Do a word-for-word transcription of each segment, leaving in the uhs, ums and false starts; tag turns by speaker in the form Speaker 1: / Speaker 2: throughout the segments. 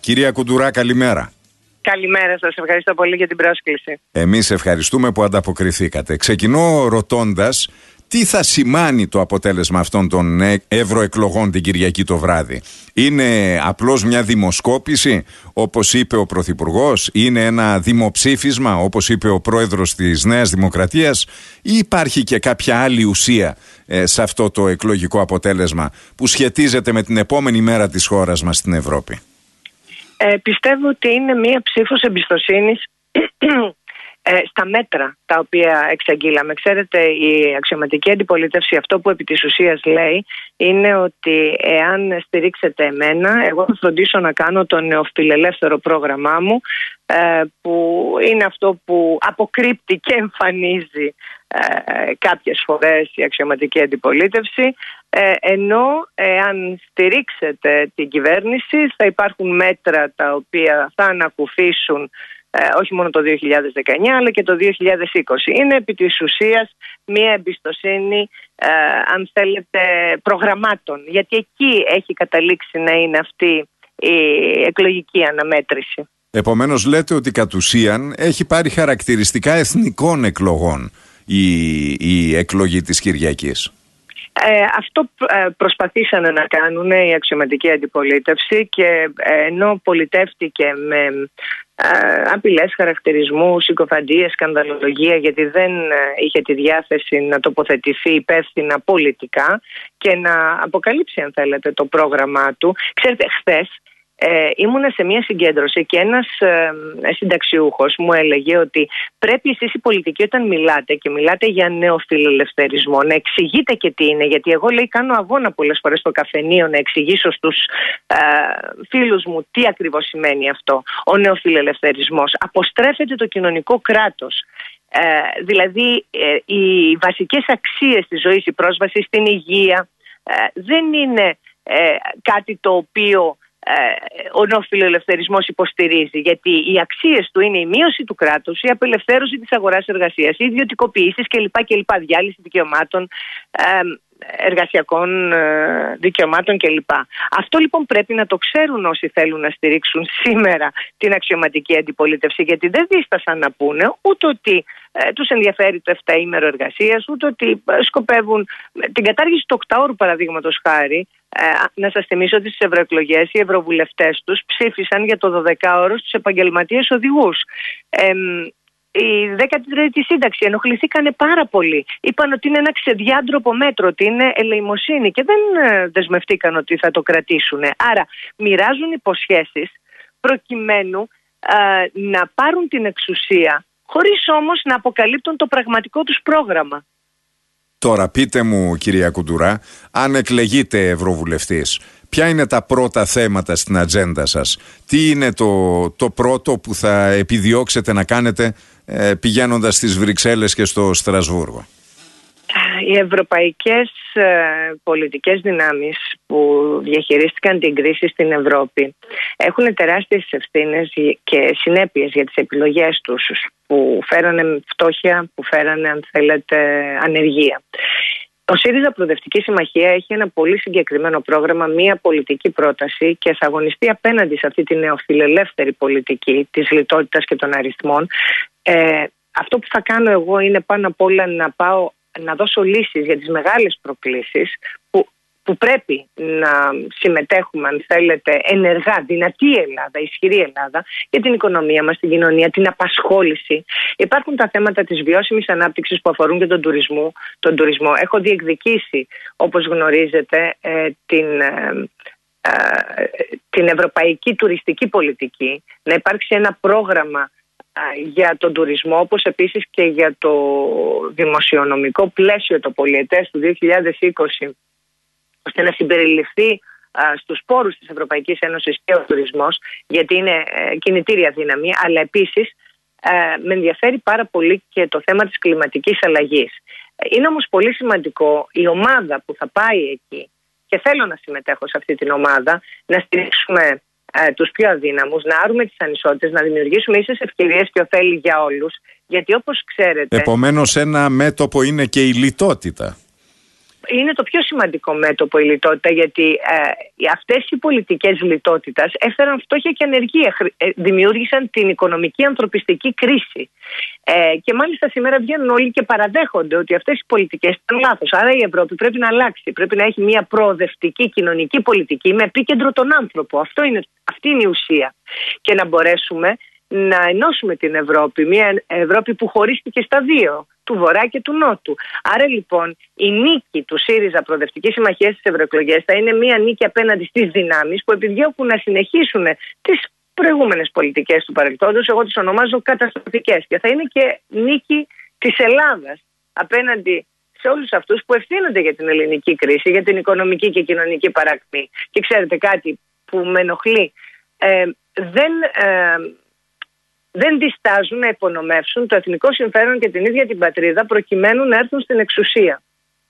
Speaker 1: Κυρία Κουντουρά, καλημέρα.
Speaker 2: Καλημέρα σας, ευχαριστώ πολύ για την πρόσκληση.
Speaker 1: Εμείς ευχαριστούμε που ανταποκριθήκατε. Ξεκινώ ρωτώντας τι θα σημάνει το αποτέλεσμα αυτών των ευρωεκλογών την Κυριακή το βράδυ. Είναι απλώς μια δημοσκόπηση, όπως είπε ο Πρωθυπουργός, είναι ένα δημοψήφισμα, όπως είπε ο Πρόεδρος της Νέας Δημοκρατίας, ή υπάρχει και κάποια άλλη ουσία ε, σε αυτό το εκλογικό αποτέλεσμα που σχετίζεται με την επόμενη μέρα της χώρας μας στην Ευρώπη?
Speaker 2: Ε, πιστεύω ότι είναι μία ψήφος εμπιστοσύνης ε, στα μέτρα τα οποία εξαγγείλαμε. Ξέρετε, η αξιωματική αντιπολίτευση αυτό που επί της ουσίας λέει είναι ότι εάν στηρίξετε εμένα, εγώ θα φροντίσω να κάνω το νεοφιλελεύθερο πρόγραμμά μου, ε, που είναι αυτό που αποκρύπτει και εμφανίζει ε, κάποιες φορές η αξιωματική αντιπολίτευση, ε, ενώ εάν στηρίξετε την κυβέρνηση θα υπάρχουν μέτρα τα οποία θα ανακουφίσουν ε, όχι μόνο το δύο χιλιάδες δεκαεννιά αλλά και το δύο χιλιάδες είκοσι. Είναι επί της ουσίας μια εμπιστοσύνη, ε, αν θέλετε, προγραμμάτων, γιατί εκεί έχει καταλήξει να είναι αυτή η εκλογική αναμέτρηση.
Speaker 1: Επομένως λέτε ότι κατ' ουσίαν έχει πάρει χαρακτηριστικά εθνικών εκλογών η, η εκλογή της Κυριακής.
Speaker 2: Ε, αυτό προσπαθήσανε να κάνουν η αξιωματική αντιπολίτευση και ενώ πολιτεύτηκε με ε, απειλές, χαρακτηρισμούς, συκοφαντίες, σκανδαλολογία, γιατί δεν είχε τη διάθεση να τοποθετηθεί υπεύθυνα πολιτικά και να αποκαλύψει, αν θέλετε, το πρόγραμμά του. Ξέρετε, χθες Ε, ήμουνα σε μια συγκέντρωση και ένας ε, συνταξιούχος μου έλεγε ότι πρέπει εσείς οι πολιτικοί όταν μιλάτε και μιλάτε για νεοφιλελευθερισμό να εξηγείτε και τι είναι, γιατί εγώ, λέει, κάνω αγώνα πολλές φορές στο καφενείο να εξηγήσω στους ε, φίλους μου τι ακριβώς σημαίνει αυτό ο νεοφιλελευθερισμός. Αποστρέφεται το κοινωνικό κράτος. Ε, δηλαδή ε, οι βασικές αξίες της ζωής, η πρόσβαση στην υγεία ε, δεν είναι ε, κάτι το οποίο ο νεοφιλελευθερισμός υποστηρίζει, γιατί οι αξίες του είναι η μείωση του κράτους, η απελευθέρωση της αγοράς εργασίας, οι ιδιωτικοποιήσεις κλπ. κλπ. Διάλυση δικαιωμάτων, εργασιακών δικαιωμάτων κλπ. Αυτό λοιπόν πρέπει να το ξέρουν όσοι θέλουν να στηρίξουν σήμερα την αξιωματική αντιπολίτευση, γιατί δεν δίστασαν να πούνε ούτε ότι ε, τους ενδιαφέρει το εφταήμερο εργασίας, ούτε ότι σκοπεύουν την κατάργηση του οκτάωρου, παραδείγματος χάρη. Ε, να σας θυμίσω ότι στις ευρωεκλογές οι ευρωβουλευτές τους ψήφισαν για το δωδεκάωρο στους επαγγελματίες οδηγούς. Ε, η δέκατη τρίτη σύνταξη ενοχληθήκανε πάρα πολύ. Είπαν ότι είναι ένα ξεδιάντροπο μέτρο, ότι είναι ελεημοσύνη και δεν ε, δεσμευτήκαν ότι θα το κρατήσουν. Άρα μοιράζουν υποσχέσεις προκειμένου ε, να πάρουν την εξουσία, χωρίς όμως να αποκαλύπτουν το πραγματικό τους πρόγραμμα.
Speaker 1: Τώρα πείτε μου, κυρία Κουντουρά, αν εκλεγείτε ευρωβουλευτής, ποια είναι τα πρώτα θέματα στην ατζέντα σας? Τι είναι το, το πρώτο που θα επιδιώξετε να κάνετε ε, πηγαίνοντας στις Βρυξέλλες και στο Στρασβούργο?
Speaker 2: Οι ευρωπαϊκές ε, πολιτικές δυνάμεις που διαχειρίστηκαν την κρίση στην Ευρώπη έχουν τεράστιες ευθύνες και συνέπειες για τις επιλογές τους, που φέρανε φτώχεια, που φέρανε, αν θέλετε, ανεργία. Ο ΣΥΡΙΖΑ Προοδευτική Συμμαχία έχει ένα πολύ συγκεκριμένο πρόγραμμα, μία πολιτική πρόταση και θα αγωνιστεί απέναντι σε αυτή τη νεοφιλελεύθερη πολιτική της λιτότητας και των αριθμών. Ε, αυτό που θα κάνω εγώ είναι πάνω απ' όλα να πάω να δώσω λύσεις για τις μεγάλες προκλήσεις που, που πρέπει να συμμετέχουμε, αν θέλετε, ενεργά, δυνατή Ελλάδα, ισχυρή Ελλάδα, για την οικονομία μας, την κοινωνία, την απασχόληση. Υπάρχουν τα θέματα της βιώσιμης ανάπτυξης που αφορούν και τον τουρισμό. Τον τουρισμό. Έχω διεκδικήσει, όπως γνωρίζετε, ε, την... Ε, την ευρωπαϊκή τουριστική πολιτική, να υπάρξει ένα πρόγραμμα για τον τουρισμό, όπως επίσης και για το δημοσιονομικό πλαίσιο το πολιετές του δύο χιλιάδες είκοσι, ώστε να συμπεριληφθεί στους πόρους της Ευρωπαϊκής Ένωσης και ο τουρισμός, γιατί είναι κινητήρια δύναμη, αλλά επίσης με ενδιαφέρει πάρα πολύ και το θέμα της κλιματικής αλλαγής. Είναι όμως πολύ σημαντικό η ομάδα που θα πάει εκεί, και θέλω να συμμετέχω σε αυτή την ομάδα, να στηρίξουμε ε, τους πιο αδύναμους, να άρουμε τις ανισότητες, να δημιουργήσουμε ίσες ευκαιρίες και ωφέλη για όλους. Γιατί όπως ξέρετε...
Speaker 1: Επομένως ένα μέτωπο είναι και η λιτότητα.
Speaker 2: είναι το πιο σημαντικό μέτωπο η λιτότητα, γιατί ε, αυτές οι πολιτικές λιτότητας έφεραν φτώχεια και ανεργία, ε, δημιούργησαν την οικονομική ανθρωπιστική κρίση. Ε, και μάλιστα σήμερα βγαίνουν όλοι και παραδέχονται ότι αυτές οι πολιτικές ήταν λάθος. Άρα η Ευρώπη πρέπει να αλλάξει. Πρέπει να έχει μια προοδευτική κοινωνική πολιτική με επίκεντρο τον άνθρωπο. Αυτό είναι, αυτή είναι η ουσία. Και να μπορέσουμε να ενώσουμε την Ευρώπη. Μια Ευρώπη που χωρίστηκε στα δύο, του Βορρά και του Νότου. Άρα λοιπόν η νίκη του ΣΥΡΙΖΑ Προοδευτική Συμμαχία στις ευρωεκλογές θα είναι μια νίκη απέναντι στις δυνάμεις που επιδιώκουν να συνεχίσουν τις προηγούμενες πολιτικές του παρελθόντος. Εγώ τις ονομάζω καταστροφικές. Και θα είναι και νίκη της Ελλάδας απέναντι σε όλους αυτούς που ευθύνονται για την ελληνική κρίση, για την οικονομική και κοινωνική παρακμή. Και ξέρετε κάτι που με ενοχλεί. Ε, δεν... Ε, δεν διστάζουν να υπονομεύσουν το εθνικό συμφέρον και την ίδια την πατρίδα προκειμένου να έρθουν στην εξουσία.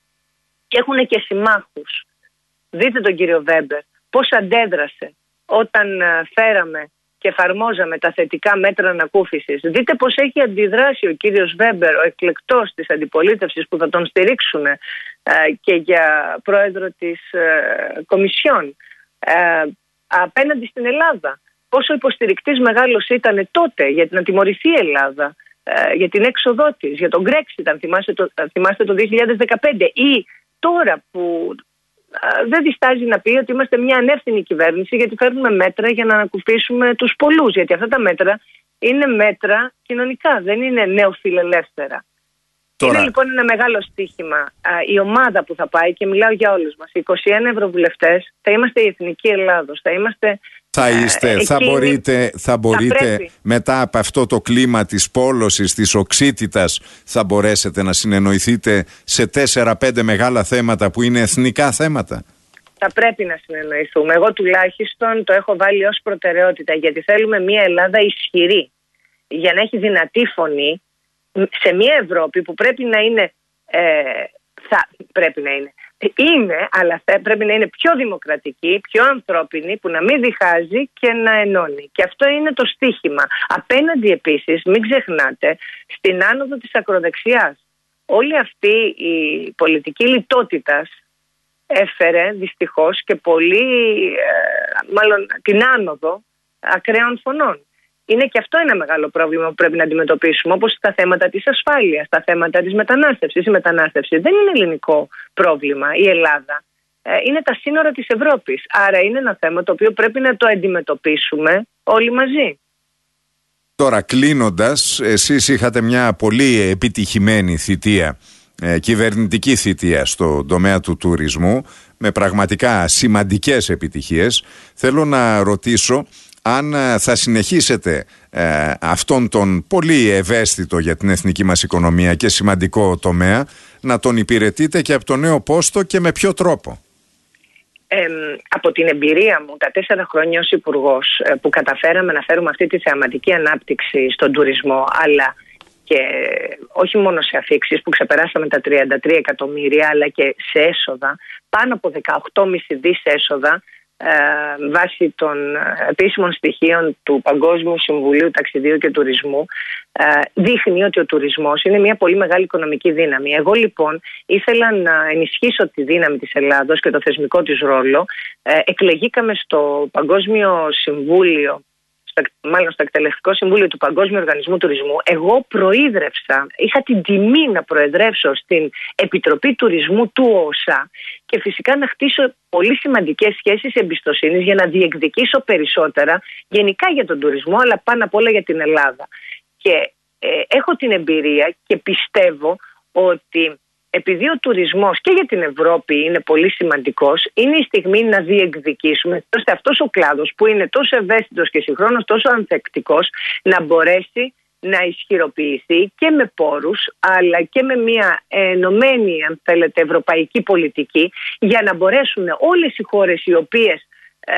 Speaker 2: Και έχουν και συμμάχους. Δείτε τον κύριο Βέμπερ πώς αντέδρασε όταν φέραμε και εφαρμόζαμε τα θετικά μέτρα ανακούφισης. Δείτε πώς έχει αντιδράσει ο κύριος Βέμπερ, ο εκλεκτός της αντιπολίτευσης που θα τον στηρίξουν ε, και για πρόεδρο της ε, Κομισιόν ε, απέναντι στην Ελλάδα. Πόσο υποστηρικτής μεγάλος ήταν τότε για να τιμωρηθεί η Ελλάδα, ε, για την έξοδό της, για τον Brexit, αν θυμάστε το, θυμάστε το δύο χιλιάδες δεκαπέντε, ή τώρα που ε, δεν διστάζει να πει ότι είμαστε μια ανεύθυνη κυβέρνηση γιατί φέρνουμε μέτρα για να ανακουφίσουμε τους πολλούς, γιατί αυτά τα μέτρα είναι μέτρα κοινωνικά, δεν είναι νεοφιλελεύθερα. Τώρα... Είναι λοιπόν ένα μεγάλο στοίχημα. Η ομάδα που θα πάει, και μιλάω για όλους μας, οι είκοσι ένα ευρωβουλευτές, θα είμαστε η Εθνική Ελλάδος, θα είμαστε...
Speaker 1: Θα είστε, ε, θα μπορείτε, θα μπορείτε θα μετά από αυτό το κλίμα της πόλωσης, της οξύτητας, θα μπορέσετε να συνεννοηθείτε σε τέσσερα πέντε μεγάλα θέματα που είναι εθνικά θέματα.
Speaker 2: Θα πρέπει να συνεννοηθούμε. Εγώ τουλάχιστον το έχω βάλει ως προτεραιότητα, γιατί θέλουμε μια Ελλάδα ισχυρή, για να έχει δυνατή φωνή σε μια Ευρώπη που πρέπει να είναι, ε, θα, πρέπει να είναι, είναι, αλλά θα, πρέπει να είναι πιο δημοκρατική, πιο ανθρώπινη, που να μην διχάζει και να ενώνει. Και αυτό είναι το στίχημα. Απέναντι επίσης, μην ξεχνάτε, στην άνοδο της ακροδεξιάς. Όλη αυτή η πολιτική λιτότητας έφερε δυστυχώς και πολύ, ε, μάλλον την άνοδο ακραίων φωνών. Είναι και αυτό ένα μεγάλο πρόβλημα που πρέπει να αντιμετωπίσουμε, όπως τα θέματα της ασφάλειας, τα θέματα της μετανάστευσης. Η μετανάστευση δεν είναι ελληνικό πρόβλημα, η Ελλάδα. Ε, είναι τα σύνορα της Ευρώπης. Άρα είναι ένα θέμα το οποίο πρέπει να το αντιμετωπίσουμε όλοι μαζί.
Speaker 1: Τώρα, κλείνοντας, εσείς είχατε μια πολύ επιτυχημένη θητεία, ε, κυβερνητική θητεία στον τομέα του τουρισμού, με πραγματικά σημαντικές επιτυχίες. Θέλω να ρωτήσω αν θα συνεχίσετε ε, αυτόν τον πολύ ευαίσθητο για την εθνική μας οικονομία και σημαντικό τομέα, να τον υπηρετείτε και από το νέο πόστο, και με ποιο τρόπο.
Speaker 2: Ε, από την εμπειρία μου τα τέσσερα χρόνια ως υπουργός, ε, που καταφέραμε να φέρουμε αυτή τη θεαματική ανάπτυξη στον τουρισμό, αλλά και όχι μόνο σε αφίξεις που ξεπεράσαμε τα τριάντα τρία εκατομμύρια, αλλά και σε έσοδα, πάνω από δεκαοκτώ κόμμα πέντε δις έσοδα, Ε, βάσει των επίσημων στοιχείων του Παγκόσμιου Συμβουλίου Ταξιδίου και Τουρισμού, ε, δείχνει ότι ο τουρισμός είναι μια πολύ μεγάλη οικονομική δύναμη. Εγώ λοιπόν ήθελα να ενισχύσω τη δύναμη της Ελλάδος και το θεσμικό της ρόλο. Ε, εκλεγήκαμε στο Παγκόσμιο Συμβούλιο, στο, μάλλον στο Εκτελεστικό Συμβούλιο του Παγκόσμιου Οργανισμού Τουρισμού. Εγώ προείδρευσα, είχα την τιμή να προεδρεύσω στην Επιτροπή Τουρισμού του ΟΣΑ και φυσικά να χτίσω πολύ σημαντικές σχέσεις εμπιστοσύνης για να διεκδικήσω περισσότερα γενικά για τον τουρισμό, αλλά πάνω απ' όλα για την Ελλάδα. Και ε, έχω την εμπειρία και πιστεύω ότι επειδή ο τουρισμός και για την Ευρώπη είναι πολύ σημαντικός, είναι η στιγμή να διεκδικήσουμε ώστε αυτός ο κλάδος που είναι τόσο ευαίσθητος και συγχρόνως τόσο ανθεκτικός να μπορέσει να ισχυροποιηθεί και με πόρους, αλλά και με μια ενωμένη, αν θέλετε, ευρωπαϊκή πολιτική, για να μπορέσουν όλες οι χώρες οι οποίες ε,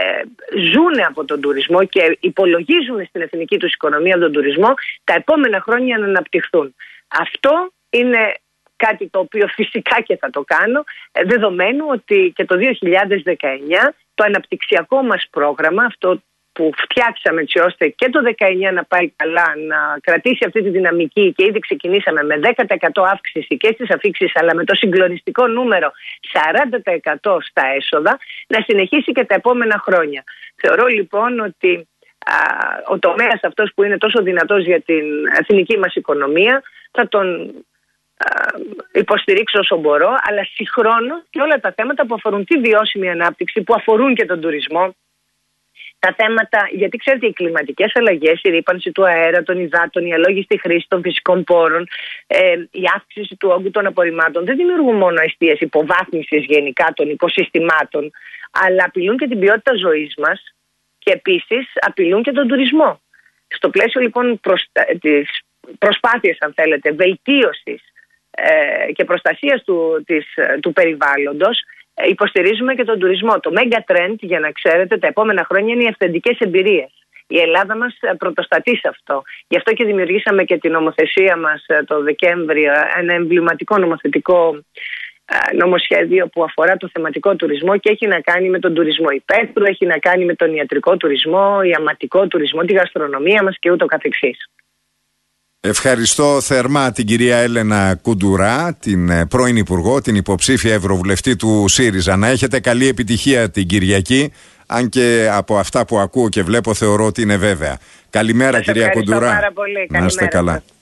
Speaker 2: ζουν από τον τουρισμό και υπολογίζουν στην εθνική τους οικονομία τον τουρισμό, τα επόμενα χρόνια να αναπτυχθούν. Αυτό είναι κάτι το οποίο φυσικά και θα το κάνω, δεδομένου ότι και το δύο χιλιάδες δεκαεννιά το αναπτυξιακό μας πρόγραμμα, αυτό που που φτιάξαμε έτσι ώστε και το δεκαεννιά να πάει καλά, να κρατήσει αυτή τη δυναμική, και ήδη ξεκινήσαμε με δέκα τοις εκατό αύξηση και στις αφίξεις, αλλά με το συγκλονιστικό νούμερο σαράντα τοις εκατό στα έσοδα, να συνεχίσει και τα επόμενα χρόνια. Θεωρώ λοιπόν ότι α, ο τομέας αυτός που είναι τόσο δυνατός για την εθνική μας οικονομία θα τον υποστηρίξω όσο μπορώ, αλλά συγχρόνως και όλα τα θέματα που αφορούν τη βιώσιμη ανάπτυξη, που αφορούν και τον τουρισμό, τα θέματα, γιατί ξέρετε, οι κλιματικές αλλαγές, η ρύπανση του αέρα, των υδάτων, η αλόγιστη χρήση των φυσικών πόρων, ε, η αύξηση του όγκου των απορριμμάτων δεν δημιουργούν μόνο αιστείες υποβάθμισης γενικά των οικοσυστημάτων, αλλά απειλούν και την ποιότητα ζωής μας και επίσης απειλούν και τον τουρισμό. Στο πλαίσιο λοιπόν προστα... της προσπάθειας, αν θέλετε, βελτίωσης και προστασίας του, της, του περιβάλλοντος, υποστηρίζουμε και τον τουρισμό. Το mega trend, για να ξέρετε, τα επόμενα χρόνια είναι οι αυθεντικές εμπειρίες. Η Ελλάδα μας πρωτοστατεί σε αυτό. Γι' αυτό και δημιουργήσαμε και την νομοθεσία μας το Δεκέμβριο, ένα εμβληματικό νομοθετικό νομοσχέδιο που αφορά το θεματικό τουρισμό και έχει να κάνει με τον τουρισμό υπαίθρου, έχει να κάνει με τον ιατρικό τουρισμό, ιαματικό τουρισμό, τη γαστρονομία μας και ούτω καθεξής.
Speaker 1: Ευχαριστώ θερμά την κυρία Έλενα Κουντουρά, την πρώην Υπουργό, την υποψήφια Ευρωβουλευτή του ΣΥΡΙΖΑ. Να έχετε καλή επιτυχία την Κυριακή, αν και από αυτά που ακούω και βλέπω θεωρώ ότι είναι βέβαια. Καλημέρα, κυρία Κουντουρά.
Speaker 2: Πάρα πολύ.
Speaker 1: Να είστε καλά.